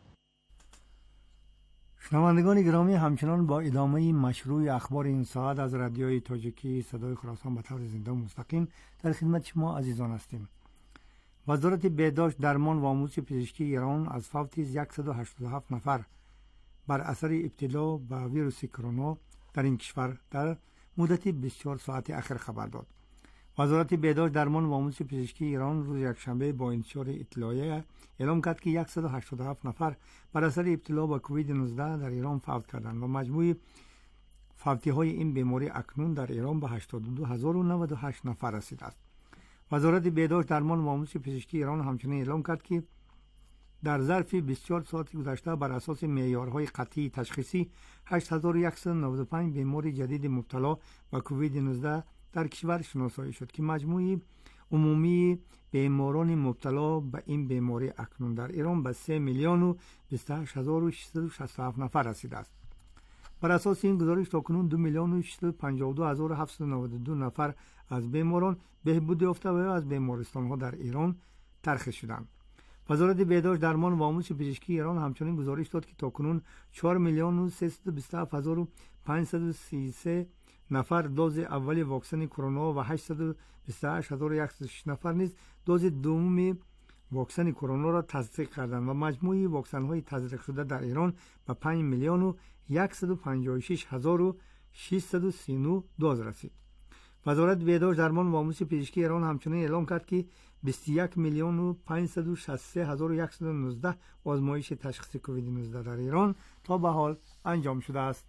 شنوندگان گرامی، همچنان با ادامه مشروع اخبار این ساعت از رادیوی تاجیکی صدای خراسان به طور زنده و مستقیم در خدمت شما عزیزان هستیم. وزارت بهداشت، درمان و آموزش پزشکی ایران از فوت صد و هشتاد و هفت نفر بر اثر ابتلا به ویروس کرونا در این کشور در مدت بیست و چهار ساعت اخیر خبر داد. وزارت بهداشت، درمان و آموزش پزشکی ایران روز یکشنبه با انتشار اطلاعیه اعلام کرد که صد و هشتاد و هفت نفر بر اثر ابتلا به کووید نوزده در ایران فوت کردند و مجموع فوتی های این بیماری اکنون در ایران به هشتاد و دو هزار و نود و هشت نفر رسیده است. وزارت بهداشت، درمان و آموزش پزشکی ایران همچنین اعلام کرد که در ظرف بیست و چهار ساعت گذشته بر اساس معیارهای قطعی تشخیصی هشت هزار و صد و نود و پنج بیمار جدید مبتلا به کووید نوزده در کشور شناسایی شد که مجموع عمومی بیماران مبتلا به این بیماری اکنون در ایران به سه میلیون و بیست و هشت هزار و ششصد و شصت و هفت نفر رسیده است. بر اساس این گزارش تاکنون دو میلیون و ششصد و پنجاه و دو هزار و هفتصد و نود و دو نفر از بیماران بهبود یافته و از بیمارستان‌ها در ایران ترخیص شدند. وزارت بهداشت، درمان و آموزش پزشکی ایران همچنین گزارش داد که تاکنون چهار میلیون و سیصد و بیست و هفت هزار و پانصد و سی و سه نفر دوز اول واکسن کرونا و هشتصد و بیست و هشت هزار و صد و شش نفر نیز دوز دوم واکسن کرونا را تزریق کردند و مجموع واکسن‌های تزریق شده در ایران به پنج میلیون و صد و پنجاه و شش هزار و ششصد و سی و نه دوز رسید. وزارت بهداشت، درمان و آموزش پزشکی ایران همچنین اعلام کرد که بیست و یک میلیون و پانصد و شصت و سه هزار و صد و نوزده آزمایش تشخیص کووید نوزده در ایران تا به حال انجام شده است.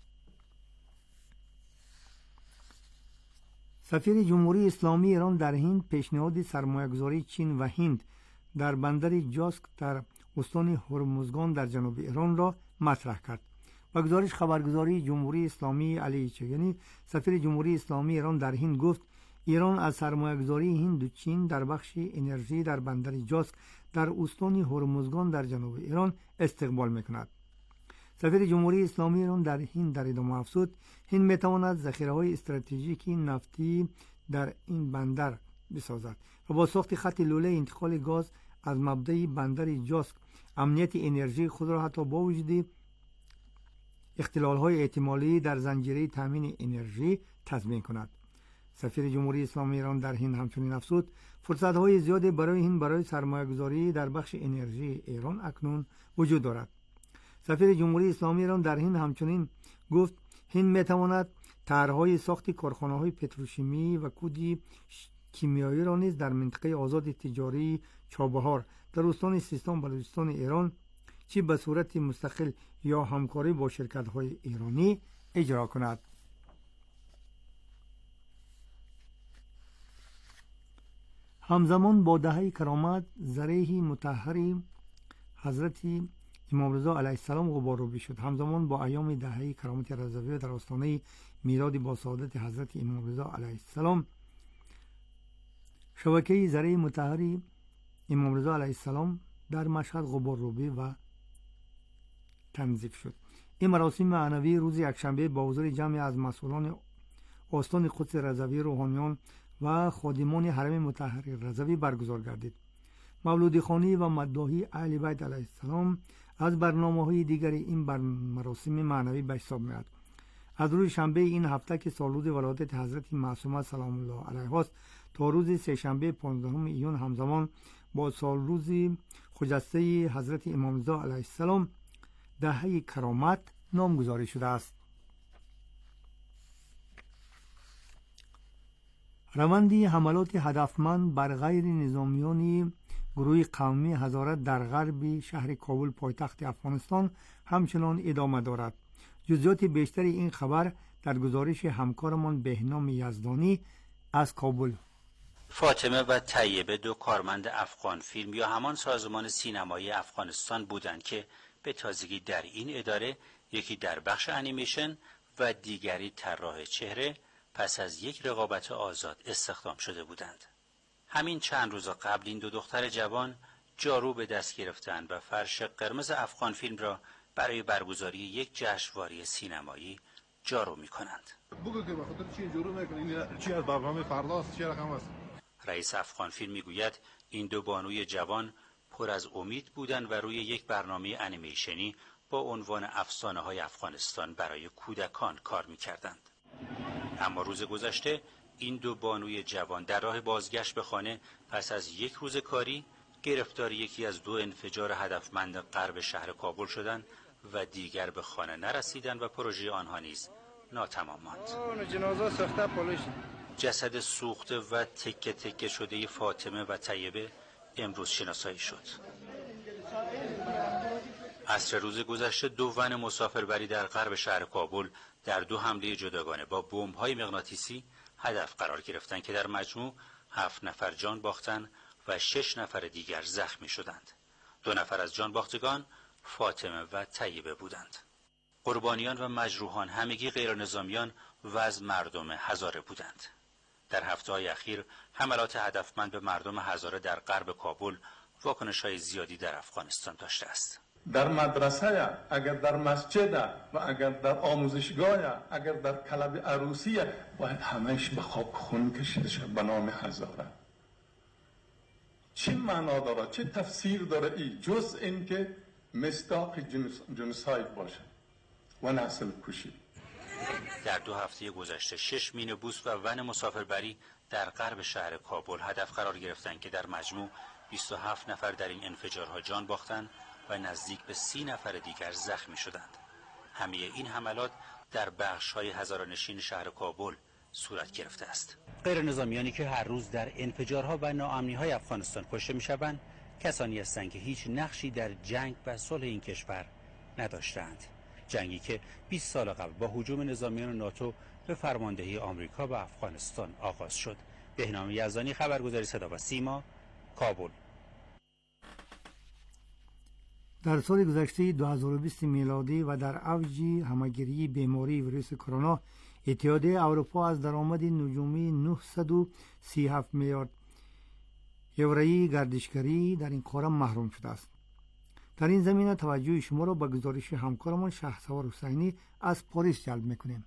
سفیر جمهوری اسلامی ایران در هند پیشنهاد سرمایه‌گذاری چین و هند در بندر جاسک در استان هرمزگان در جنوب ایران را مطرح کرد. با گزارش خبرگزاری جمهوری اسلامی علی چگنی، سفیر جمهوری اسلامی ایران در هند گفت ایران از سرمایه‌گذاری هند و چین در بخش انرژی در بندر جاسک در استان هرمزگان در جنوب ایران استقبال می‌کند. سفیر جمهوری اسلامی ایران در هند در ادامه افزود هند می‌تواند ذخیره‌های استراتژیکی نفتی در این بندر بسازد و با ساخت خط لوله انتقال گاز از مبدأ بندر جاسک امنیت انرژی خود را حتی با وجود اختلال‌های احتمالی در زنجیره تامین انرژی تضمین کند. سفیر جمهوری اسلامی ایران در هند همچنین افزود فرصت‌های زیادی برای هند برای سرمایه‌گذاری در بخش انرژی ایران اکنون وجود دارد. سفیر جمهوری اسلامی ایران در هند همچنین گفت هند می‌تواند طرح‌های ساخت کارخانه‌های پتروشیمی و کودی کیمیایی را نیز در منطقه آزاد تجاری چابهار در استان سیستان بلوچستان ایران چی به صورت مستقل یا همکاری با شرکت‌های ایرانی اجرا کند. همزمان با دهه کرامت ذریح مطهری حضرت امام رضا علیه السلام غبارآلود شد. همزمان با ایام دهه کرامت رضویه در آستانه میلاد با سعادت حضرت امام رضا علیه السلام شبکه ذریح مطهری امام رضا علیه السلام در مشهد غبارآلودی و تنظیف شد. این مراسم معنوی روز یکشنبه با حضور جمعی از مسئولان آستان قدس رضوی، روحانیان و خادمان حرم مطهر رضوی برگزار گردید. مولودی خوانی و مداحی اهل بیت علیه السلام از برنامه‌های دیگر این مراسم معنوی به حساب میاد. از روز شنبه این هفته که سالروز ولادت حضرت معصومه سلام الله علیها است تا روز سه شنبه پانزدهم ایون همزمان با سالروز خجسته حضرت امام رضا علیه السلام دهه کرامت نامگذاری شده است. روندی حملات هدفمند بر غیر نظامیان گروه قومی هزارت در غرب شهر کابل پایتخت افغانستان همچنان ادامه دارد. جزئیات بیشتر این خبر در گزارش همکارمان بهنام یزدانی از کابل. فاطمه و طیبه دو کارمند افغان فیلم یا همان سازمان سینمایی افغانستان بودند که به تازگی در این اداره یکی در بخش انیمیشن و دیگری طراح چهره پس از یک رقابت آزاد استخدام شده بودند. همین چند روز قبل این دو دختر جوان جارو به دست گرفتند و فرش قرمز افغان فیلم را برای برگزاری یک جشنواره سینمایی جارو می‌کنند. رئیس افغان فیلم میگوید این دو بانوی جوان پر از امید بودند و روی یک برنامه انیمیشنی با عنوان افسانه های افغانستان برای کودکان کار می‌کردند. اما روز گذشته این دو بانوی جوان در راه بازگشت به خانه پس از یک روز کاری گرفتار یکی از دو انفجار هدفمند غرب شهر کابل شدند و دیگر به خانه نرسیدند و پروژه آنها نیز ناتمام ماند. جسد سوخته و تکه تکه شده فاطمه و طیبه امروز شناسایی شد. عصر روز گذشته دو ون مسافربری در غرب شهر کابل در دو حمله جداگانه با بمب‌های مغناطیسی هدف قرار گرفتند که در مجموع هفت نفر جان باختند و شش نفر دیگر زخمی شدند. دو نفر از جان باختگان فاطمه و طیبه بودند. قربانیان و مجروحان همگی غیر نظامیان و از مردم هزاره بودند. در هفته‌های اخیر حملات هدفمند به مردم هزاره در غرب کابل واکنش‌های زیادی در افغانستان داشته است. در مدرسه، اگر در مسجد و اگر در آموزشگاه، اگر در کلب عروسی، باید همهش به خاک خون کشیده شد به نام هزاره. چه معنا داره، چه تفسیر داره ای جز این که مصداق جنوساید باشه و نسل کشی. در دو هفته گذشته شش مین بوس و ون مسافربری در غرب شهر کابل هدف قرار گرفتند که در مجموع بیست و هفت نفر در این انفجارها جان باختند و نزدیک به سی نفر دیگر زخمی شدند. همه این حملات در بخش‌های هزاره‌نشین شهر کابل صورت گرفته است. غیر نظامیانی که هر روز در انفجارها و ناامنی‌های افغانستان کشته می‌شوند، کسانی هستند که هیچ نقشی در جنگ و صلح این کشور نداشتند. جنگی که بیست سال قبل با هجوم نظامیان ناتو به فرماندهی آمریکا به افغانستان آغاز شد. بهنام یزدانی، خبرگزاری صدا و سیما، کابل. در سال گذشته دو هزار و بیست میلادی و در اوج همه‌گیری بیماری ویروس کرونا، اتحادیه اروپا از درآمد نجومی نهصد و سی و هفت میلیارد یورویی گردشگری در این کار محروم شده است. در این زمینه توجه شما را به گزارش همکارمان شهسوار حسینی از پاریس جلب می‌کنیم.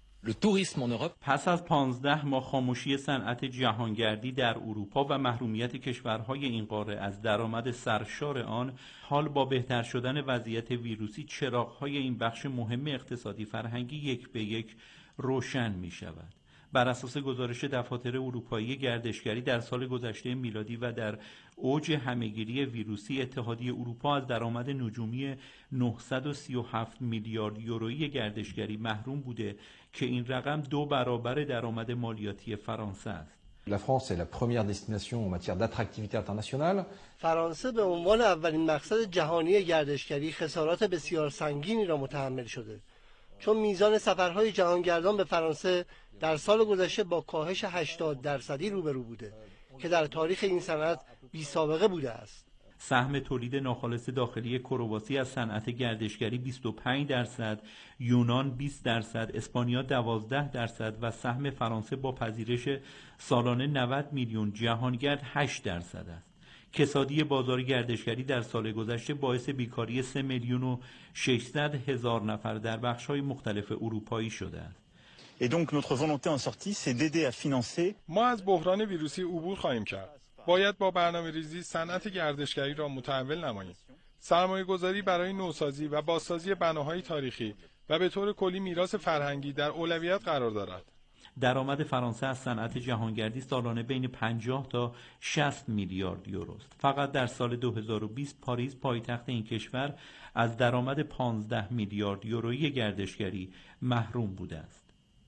پس از پانزده ماه خاموشی صنعت جهانگردی در اروپا و محرومیت کشورهای این قاره از درآمد سرشار آن، حال با بهتر شدن وضعیت ویروسی چراغ‌های این بخش مهم اقتصادی فرهنگی یک به یک روشن می‌شود. بر اساس گزارش دفاتر اروپایی گردشگری در سال گذشته میلادی و در اوج همه‌گیری ویروسی، اتحادیه اروپا از درآمد نجومی نهصد و سی و هفت میلیارد یورویی گردشگری محروم بوده که این رقم دو برابر درآمد مالیاتی فرانسه است. La France est la première destination en matière d'attractivité internationale. فرانسه به عنوان اولین مقصد جهانی گردشگری خسارات بسیار سنگینی را متحمل شده، چون میزان سفرهای جهانگردان به فرانسه در سال گذشته با کاهش هشتاد درصدی روبرو بوده که در تاریخ این صنعت بی سابقه بوده است. سهم تولید ناخالص داخلی کرواسی از صنعت گردشگری بیست و پنج درصد، یونان بیست درصد، اسپانیا دوازده درصد و سهم فرانسه با پذیرش سالانه نود میلیون جهانگرد هشت درصد است. کسادی بازار گردشگری در سال گذشته باعث بیکاری سه میلیون و ششصد هزار نفر در بخش‌های مختلف اروپایی شده است. Et donc notre volonté en sortie c'est d'aider à financer. ما از بحران ویروسی عبور خواهیم کرد. باید با برنامه‌ریزی صنعت گردشگری را متحول نماییم. سرمایه‌گذاری برای نوسازی و بازسازی بناهای تاریخی و به طور کلی میراث فرهنگی در اولویت قرار دارد. درآمد فرانسه از صنعت جهانگردی سالانه بین پنجاه تا شصت میلیارد یورو است. فقط در سال دو هزار و بیست پاریس، پایتخت این کشور، از درآمد پانزده میلیارد یورویی گردشگری محروم بوده است.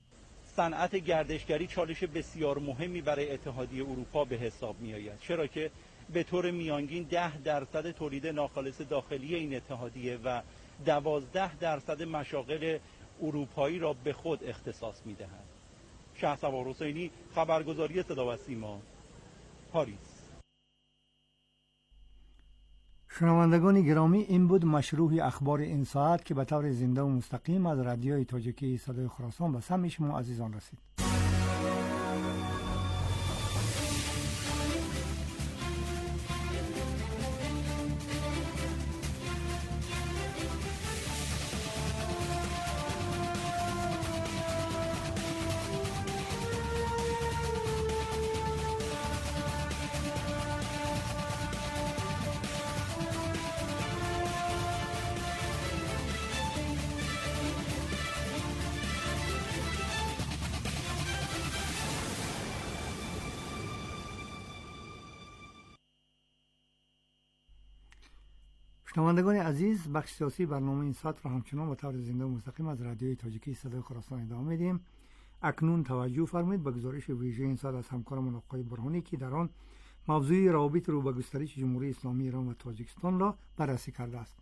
صنعت گردشگری چالش بسیار مهمی برای اتحادیه اروپا به حساب می آید، چرا که به طور میانگین ده درصد تولید ناخالص داخلی این اتحادیه و دوازده درصد مشاغل اروپایی را به خود اختصاص می دهد. شهسوار حسینی، خبرگزاری صدا و سیما، پاریس. شنوندگان گرامی، این بود مشروع اخبار این ساعت که به طور زنده و مستقیم از رادیوی تاجیکی صدای خراسان به سمع شما عزیزان رسید. شنوندگان عزیز، بخش سیاسی برنامه این ساعت را همچنان به طور زنده و مستقیم از رادیوی تاجیکی صدای خراسان ادامه میدیم. اکنون توجه فرمایید به گزارش ویژه این ساعت از همکارمون آقای برهانی که در آن موضوع روابط رو به گسترش جمهوری اسلامی ایران و تاجیکستان را بررسی کرده است.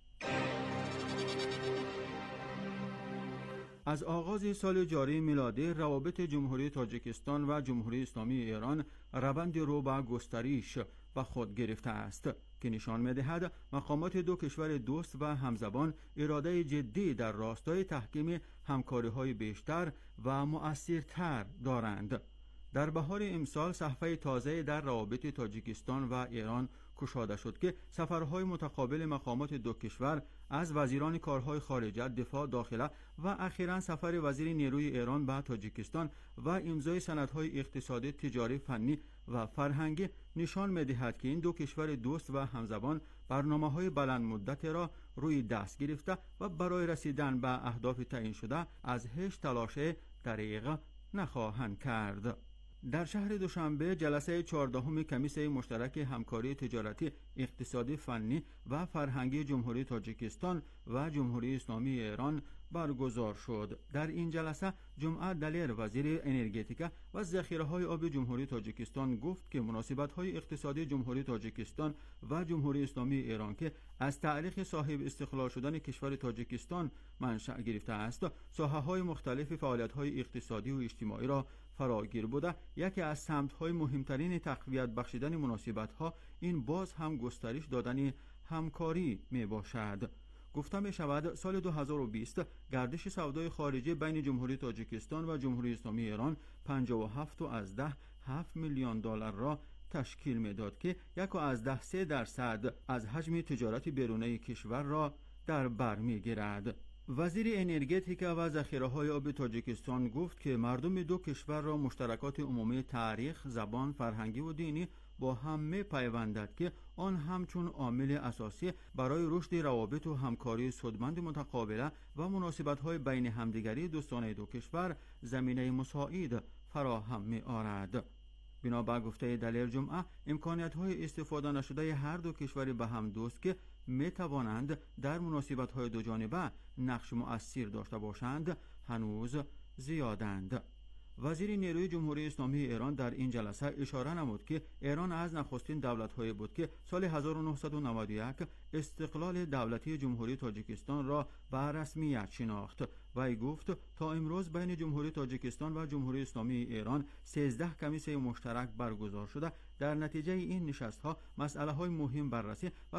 از آغاز سال جاری میلادی روابط جمهوری تاجیکستان و جمهوری اسلامی ایران روند رو به گسترش و خود گرفته است که نشان می‌دهد مقامات دو کشور دوست و همزبان اراده جدی در راستای تحکیم همکاری‌های بیشتر و مؤثرتر دارند. در بهار امسال صفحه تازه در روابط تاجیکستان و ایران گشوده شد که سفرهای متقابل مقامات دو کشور از وزیران کارهای خارجه، دفاع، داخله و اخیراً سفر وزیر نیروی ایران به تاجیکستان و امضای سندهای اقتصادی، تجاری، فنی و فرهنگی نشان می‌دهد که این دو کشور دوست و همزبان برنامه‌های بلند مدت را روی دست گرفته و برای رسیدن به اهداف تعیین شده از هیچ تلاش دریغ نخواهند کرد. در شهر دوشنبه جلسه چهاردهم کمیسه مشترک همکاری تجارتی، اقتصادی، فنی و فرهنگی جمهوری تاجیکستان و جمهوری اسلامی ایران برگزار شد. در این جلسه جمعه دلیر وزیر انرژتیکا و ذخیره‌های آب جمهوری تاجیکستان گفت که مناسبت‌های اقتصادی جمهوری تاجیکستان و جمهوری اسلامی ایران که از تاریخ صاحب استقلال شدن کشور تاجیکستان منشأ گرفته است، ساحه‌های مختلف فعالیت‌های اقتصادی و اجتماعی را فراگیر بوده. یکی از سمت‌های مهمترین تقویت بخشیدن مناسبت‌ها این باز هم گسترش دادن همکاری میباشد. گفته می شود سال دو هزار و بیست گردش سودای خارجی بین جمهوری تاجیکستان و جمهوری اسلامی ایران پنجاه و هفت و از ده هفت میلیون دلار را تشکیل میداد که یک و از ده سه درصد از حجم تجارت بیرونی کشور را در بر میگیرد. وزیر انرژتیکا و ذخیره‌های آب تاجیکستان گفت که مردم دو کشور را مشترکات عمومی تاریخ، زبان، فرهنگی و دینی با هم می‌پیوندد که آن همچون عامل اساسی برای رشد روابط و همکاری سودمند متقابله و مناسبت‌های بین همدیگری دوستانه دو کشور زمینه مساعد فراهم می‌آورد. بنابر گفته دلیر جمعه امکانیت‌های استفاده نشده هر دو کشور به هم دوست که می‌توانند در مناسبت‌های دو جانبه نقش مؤثر داشته باشند هنوز زیادند. وزیر نیروی جمهوری اسلامی ایران در این جلسه اشاره نمود که ایران از نخستین دولت‌هایی بود که سال هزار و نهصد و نود و یک استقلال دولتی جمهوری تاجیکستان را به رسمیت شناخت و ای گفت تا امروز بین جمهوری تاجیکستان و جمهوری اسلامی ایران سیزده کمیسه مشترک برگزار شده. در نتیجه این نشست‌ها مسئله‌های مهم بررسی و